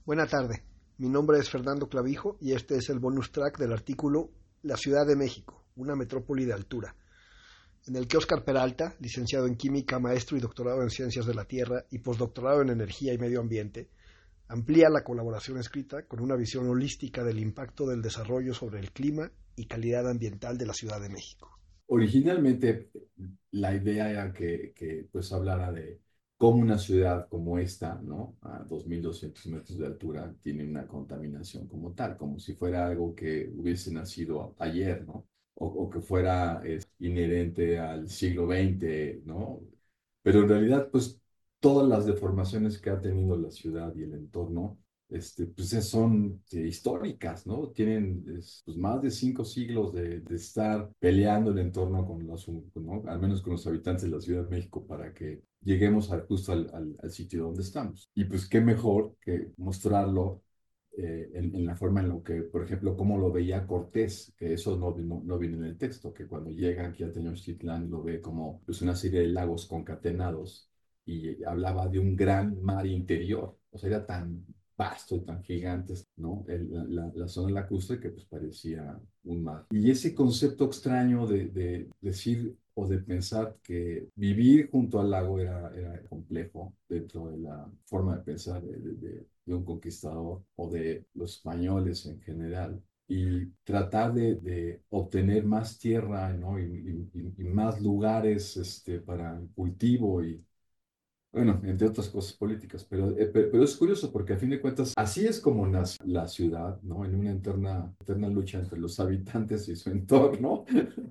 Buena tarde, mi nombre es Fernando Clavijo y este es el bonus track del artículo La Ciudad de México, una metrópoli de altura, en el que Óscar Peralta, licenciado en Química, maestro y doctorado en Ciencias de la Tierra y postdoctorado en Energía y Medio Ambiente, amplía la colaboración escrita con una visión holística del impacto del desarrollo sobre el clima y calidad ambiental de la Ciudad de México. Originalmente, la idea era que pues hablara de cómo una ciudad como esta, ¿no? A 2.200 metros de altura, tiene una contaminación como tal, como si fuera algo que hubiese nacido ayer, ¿no? O que fuera inherente al siglo XX, ¿no? Pero en realidad, pues todas las deformaciones que ha tenido la ciudad y el entorno pues son históricas, ¿no? Tienen pues, más de 5 siglos de estar peleando el entorno con los, ¿no? Al menos con los habitantes de la Ciudad de México para que lleguemos justo al sitio donde estamos. Y pues qué mejor que mostrarlo en la forma en lo que, por ejemplo, cómo lo veía Cortés, que eso no viene en el texto, que cuando llega aquí a Tenochtitlán lo ve como pues, una serie de lagos concatenados y hablaba de un gran mar interior. O sea, era tan vasto y tan gigantes, ¿no? La zona lacustre que pues parecía un mar. Y ese concepto extraño de decir o de pensar que vivir junto al lago era complejo dentro de la forma de pensar de un conquistador o de los españoles en general. Y tratar de obtener más tierra, ¿no? Y más lugares para el cultivo y, bueno, entre otras cosas políticas, pero es curioso porque a fin de cuentas así es como nace la ciudad, ¿no? En una eterna lucha entre los habitantes y su entorno.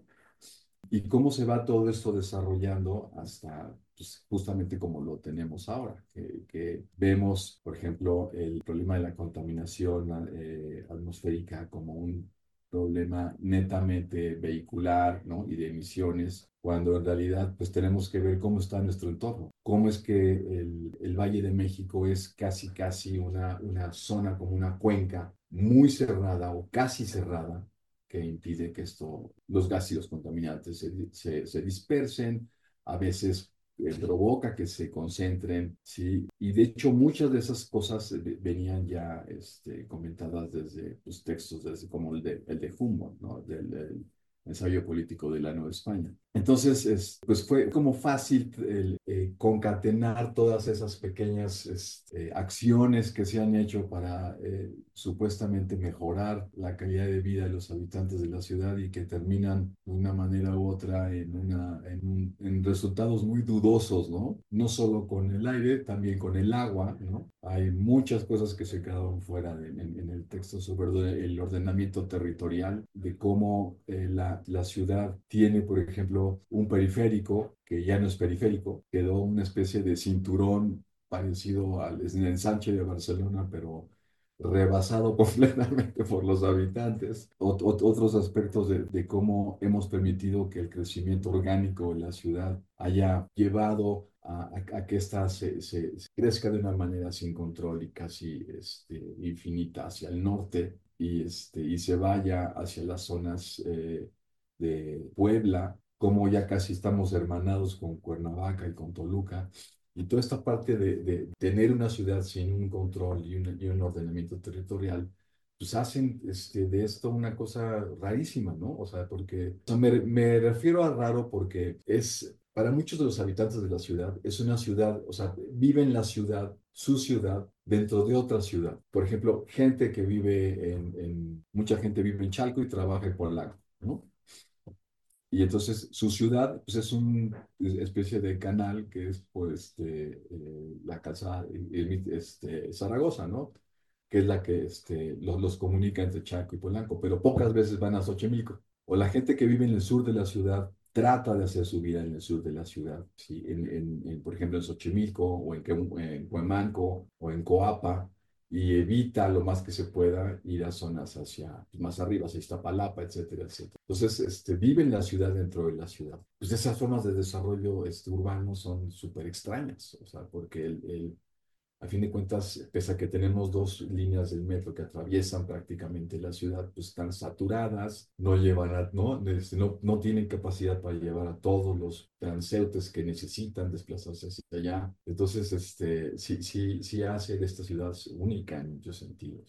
Y cómo se va todo esto desarrollando hasta pues, justamente como lo tenemos ahora, que vemos, por ejemplo, el problema de la contaminación atmosférica como un problema netamente vehicular, ¿no? Y de emisiones, cuando en realidad pues tenemos que ver cómo está nuestro entorno, cómo es que el Valle de México es casi una zona como una cuenca muy cerrada o casi cerrada que impide que los gases y los contaminantes se dispersen, a veces provoca que se concentren, ¿sí? Y de hecho muchas de esas cosas venían ya comentadas desde los textos, desde como el de Humboldt, ¿no? Del ensayo político de la Nueva España. Entonces, pues fue como fácil concatenar todas esas pequeñas acciones que se han hecho para supuestamente mejorar la calidad de vida de los habitantes de la ciudad y que terminan de una manera u otra en resultados muy dudosos, ¿no? No solo con el aire, también con el agua, ¿no? Hay muchas cosas que se quedaron fuera en el texto sobre el ordenamiento territorial, de cómo la ciudad tiene, por ejemplo, un periférico que ya no es periférico, quedó una especie de cinturón parecido al ensanche de Barcelona, pero rebasado completamente por los habitantes. Otros aspectos de cómo hemos permitido que el crecimiento orgánico de la ciudad haya llevado a que ésta se crezca de una manera sin control y casi infinita hacia el norte y se vaya hacia las zonas de Puebla, como ya casi estamos hermanados con Cuernavaca y con Toluca. Y toda esta parte de tener una ciudad sin un control y un ordenamiento territorial, pues hacen de esto una cosa rarísima, ¿no? O sea, porque, o sea, me refiero a raro porque para muchos de los habitantes de la ciudad, es una ciudad, o sea, viven la ciudad, su ciudad, dentro de otra ciudad. Por ejemplo, mucha gente vive en Chalco y trabaja en Polanco, ¿no? Y entonces su ciudad pues, es una especie de canal que es por la calzada Zaragoza, ¿no? Que es la que los comunica entre Chaco y Polanco, pero pocas veces van a Xochimilco. O la gente que vive en el sur de la ciudad trata de hacer su vida en el sur de la ciudad, ¿sí? Por ejemplo, en Xochimilco o en Cuemanco o en Coapa, y evita lo más que se pueda ir a zonas hacia pues, más arriba, hacia Iztapalapa, etcétera, etcétera. Entonces, vive en la ciudad dentro de la ciudad. Pues esas formas de desarrollo urbano son súper extrañas, o sea, porque A fin de cuentas, pese a que tenemos dos líneas del metro que atraviesan prácticamente la ciudad, pues están saturadas, no llevan no tienen capacidad para llevar a todos los transeúntes que necesitan desplazarse hacia allá. Entonces, sí hace de esta ciudad única en muchos sentidos.